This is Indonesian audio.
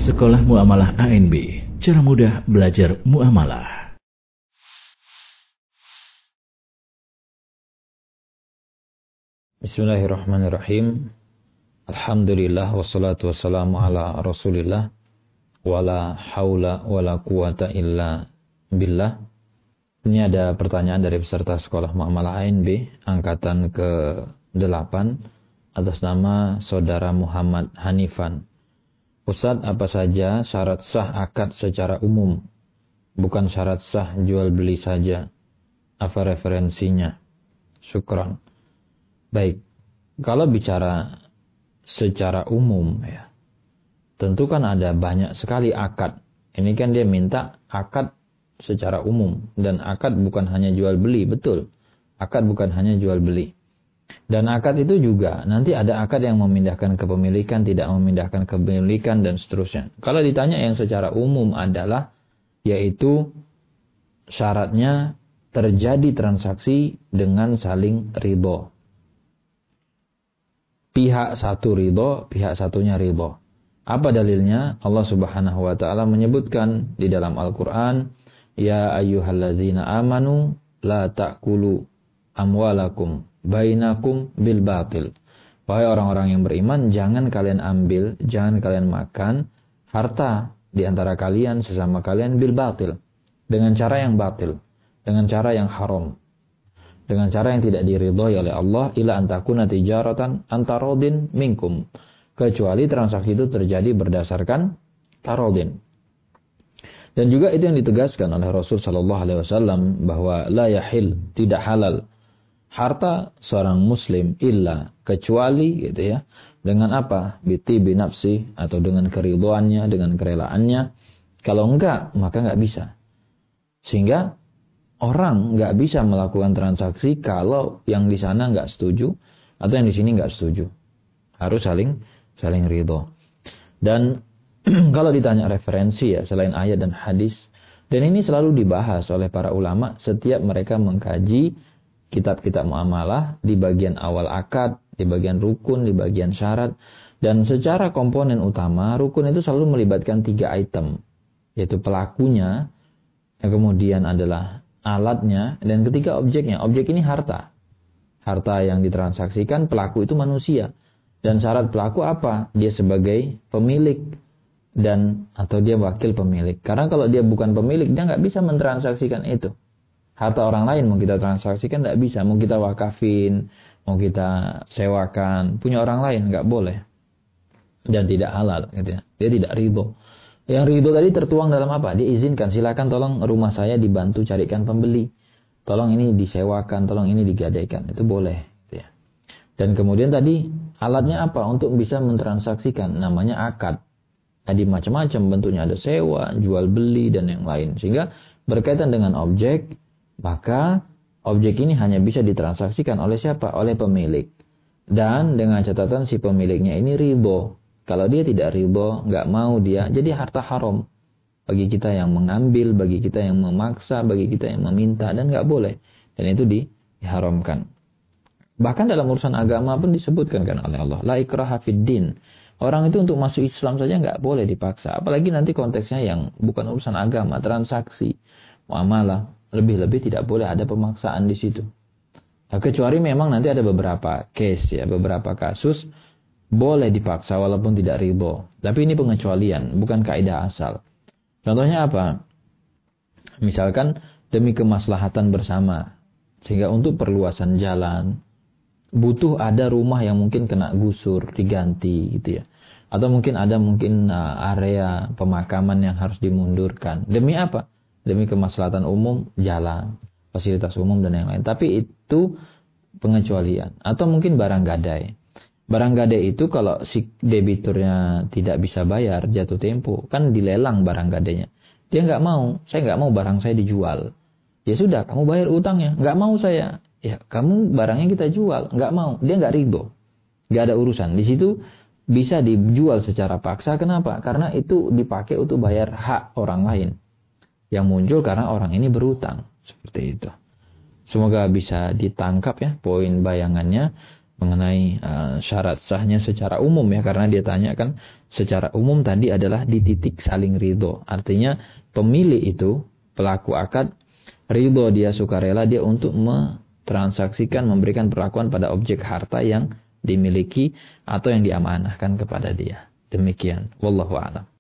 Sekolah Muamalah ANB, cara mudah belajar muamalah. Bismillahirrahmanirrahim. Alhamdulillah wassalatu wassalamu ala Rasulillah wala haula wala quwata illa billah. Ini ada pertanyaan dari peserta Sekolah Muamalah ANB angkatan ke-8 atas nama Saudara Muhammad Hanifan. Ustadz, apa saja syarat sah akad secara umum? Bukan syarat sah jual beli saja. Apa referensinya? Syukran. Baik, kalau bicara secara umum ya, tentu kan ada banyak sekali akad. Ini kan dia minta akad secara umum. Dan akad bukan hanya jual beli, betul. Akad bukan hanya jual beli. Dan akad itu juga nanti ada akad yang memindahkan kepemilikan, tidak memindahkan kepemilikan dan seterusnya. Kalau ditanya yang secara umum adalah yaitu syaratnya terjadi transaksi dengan saling ridho. Pihak satu ridho, pihak satunya ridho. Apa dalilnya? Allah Subhanahu wa taala menyebutkan di dalam Al-Qur'an, ya ayyuhalladzina amanu la ta'kulu amwalakum bainakum bil batil. Wahai orang-orang yang beriman, jangan kalian ambil, jangan kalian makan harta di antara kalian sesama kalian bil batil, dengan cara yang batil, dengan cara yang haram, dengan cara yang tidak diridhoi oleh Allah, ila antakuna tijaratan antarodin minkum, kecuali transaksi itu terjadi berdasarkan tarodin. Dan juga itu yang ditegaskan oleh Rasul sallallahu alaihi wasallam bahwa la yahil, tidak halal harta seorang muslim illa, kecuali gitu ya, dengan apa? Biti binafsi, atau dengan keridhoannya, dengan kerelaannya. Kalau enggak, maka enggak bisa. Sehingga orang enggak bisa melakukan transaksi kalau yang di sana enggak setuju atau yang di sini enggak setuju. Harus saling ridho. Dan kalau ditanya referensi ya, selain ayat dan hadis, dan ini selalu dibahas oleh para ulama setiap mereka mengkaji kitab-kitab muamalah, di bagian awal akad, di bagian rukun, di bagian syarat. Dan secara komponen utama, rukun itu selalu melibatkan 3 item. Yaitu pelakunya, yang kemudian adalah alatnya, dan ketiga objeknya. Objek ini harta. Harta yang ditransaksikan, pelaku itu manusia. Dan syarat pelaku apa? Dia sebagai pemilik dan atau dia wakil pemilik. Karena kalau dia bukan pemilik, dia nggak bisa mentransaksikan itu. Harta orang lain mau kita transaksikan tidak bisa, mau kita wakafin, mau kita sewakan, punya orang lain nggak boleh dan tidak halal, gitu ya. Dia tidak ridho. Yang ridho tadi tertuang dalam apa? Dia izinkan, silakan tolong rumah saya dibantu carikan pembeli, tolong ini disewakan, tolong ini digadaikan, itu boleh, gitu ya. Dan kemudian tadi alatnya apa untuk bisa mentransaksikan? Namanya akad. Jadi macam-macam bentuknya, ada sewa, jual beli dan yang lain. Sehingga berkaitan dengan objek, maka objek ini hanya bisa ditransaksikan oleh siapa? Oleh pemilik. Dan dengan catatan si pemiliknya ini ridho. Kalau dia tidak ridho, nggak mau dia, jadi harta haram. Bagi kita yang mengambil, bagi kita yang memaksa, bagi kita yang meminta, dan nggak boleh. Dan itu diharamkan. Bahkan dalam urusan agama pun disebutkan kan oleh Allah, la ikraha fid din. Orang itu untuk masuk Islam saja nggak boleh dipaksa. Apalagi nanti konteksnya yang bukan urusan agama, transaksi, muamalah. Lebih-lebih tidak boleh ada pemaksaan di situ. Nah, kecuali memang nanti ada beberapa case ya, beberapa kasus boleh dipaksa walaupun tidak ridho. Tapi ini pengecualian, bukan kaidah asal. Contohnya apa? Misalkan demi kemaslahatan bersama, sehingga untuk perluasan jalan butuh ada rumah yang mungkin kena gusur, diganti gitu ya. Atau mungkin ada area pemakaman yang harus dimundurkan. Demi apa? Demi kemaslahatan umum, jalan, fasilitas umum dan yang lain. Tapi itu pengecualian. Atau mungkin barang gadai. Barang gadai itu kalau si debiturnya tidak bisa bayar, jatuh tempo, kan dilelang barang gadainya. Dia nggak mau, saya nggak mau barang saya dijual. Ya sudah, kamu bayar utangnya. Nggak mau saya. Ya, kamu barangnya kita jual. Nggak mau. Dia nggak ridho. Nggak ada urusan. Di situ bisa dijual secara paksa. Kenapa? Karena itu dipakai untuk bayar hak orang lain yang muncul karena orang ini berutang. Seperti itu. Semoga bisa ditangkap ya poin bayangannya. mengenai syarat sahnya secara umum ya, karena dia tanyakan secara umum tadi adalah di titik saling ridho. Artinya pemilik itu, pelaku akad, ridho dia, sukarela dia untuk mentransaksikan, memberikan perlakuan pada objek harta yang dimiliki atau yang diamanahkan kepada dia. Demikian, wallahu a'lam.